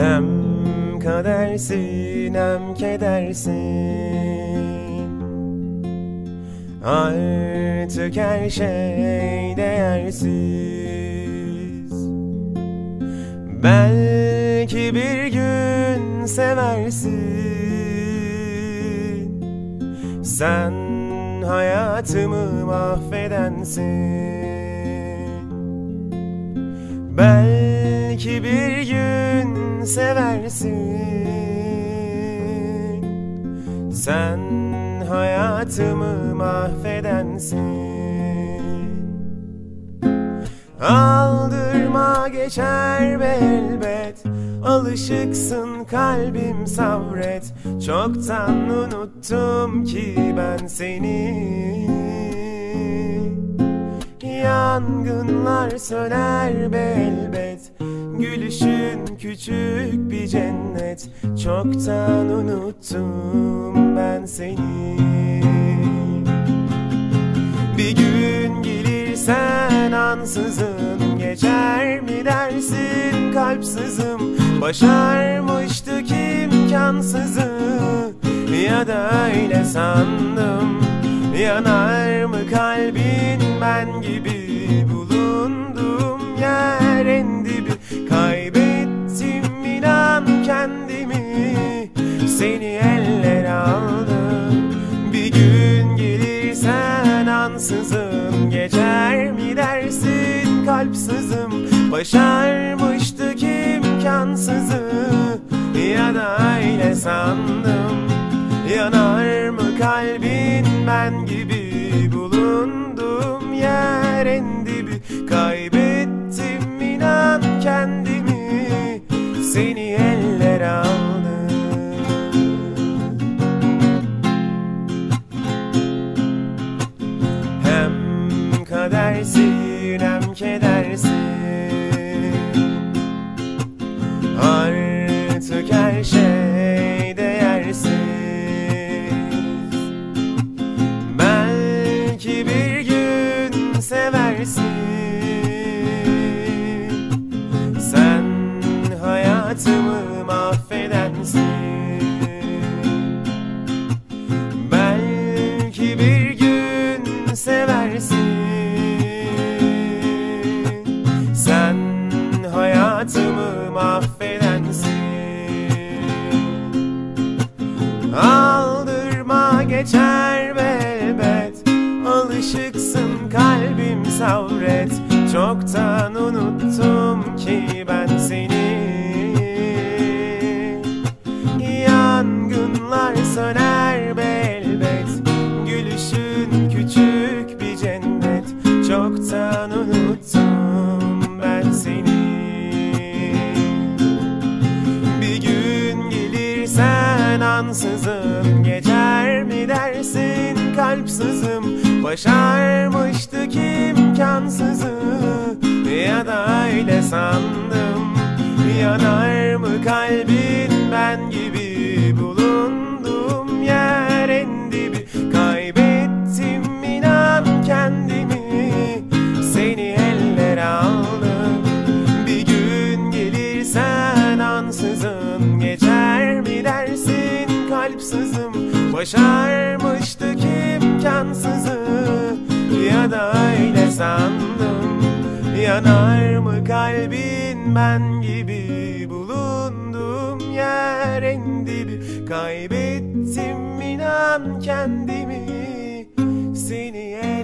Hem kadersin hem kedersin, artık her şey değersiz. Belki bir gün seversin, sen hayatımı mahvedensin. Belki bir gün seversin, sen hayatımı mahvedensin. Aldırma, geçer be elbet, alışıksın kalbim sabret. Çoktan unuttum ki ben seni. Yangınlar söner be elbet, gülüşün küçük bir cennet. Çoktan unuttum ben seni. Bir gün gelirsen ansızın, geçer mi dersin kalpsizim. Başarmıştık imkansızı, ya da öyle sandım. Yanar mı kalbin ben gibi, bulundum yer en dibi. Kaybettim inan kendimi, seni eller aldı. Bir gün gelirsen ansızın, geçer mi dersin kalpsizim. Başarmıştık imkansızı, ya da öyle sandım. Yanar mı kalbin ben gibi, bulundum yer en dibi. Kaybettim inan kendimi, seni eller aldı. Hem kadersin hem kedersin, artık her şey değersiz. Belki bir gün seversin, sen hayatımı mahvedensin. Belki bir gün seversin, sen hayatımı mahvedensin. Aldırma, geçer be elbet, alışıksın kalbim sabret. Çoktan unuttum ki ben seni. Yangınlar söner be elbet, gülüşün küçük bir cennet. Çoktan unuttum ben seni. Bir gün gelirsen ansızın, geçer mi dersin kalpsizim. Başarmıştık imkansızı, ya da öyle sandım. Yanar mı kalbin ben gibi, bulundum yer en dibi. Kaybettim inan kendimi, seni eller aldı. Bir gün gelirsen ansızın, geçer mi dersin kalpsizim. Başarmıştık imkansızı, ya da öyle sandım. Yanar mı kalbin ben gibi, bulundum yer en dibi. Kaybettim inan kendimi, seni